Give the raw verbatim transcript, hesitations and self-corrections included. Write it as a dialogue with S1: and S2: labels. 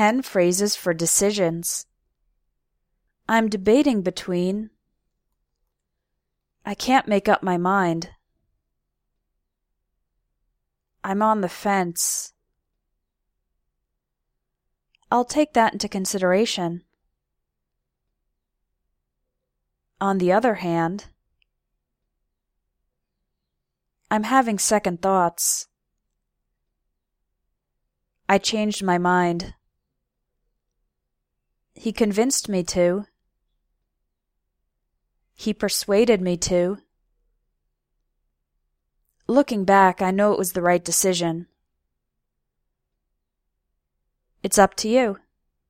S1: ten phrases for decisions. I'm debating between. I can't make up my mind. I'm on the fence. I'll take that into consideration. On the other hand, I'm having second thoughts. I changed my mind. He convinced me to. He persuaded me to. Looking back, I know it was the right decision. It's up to you.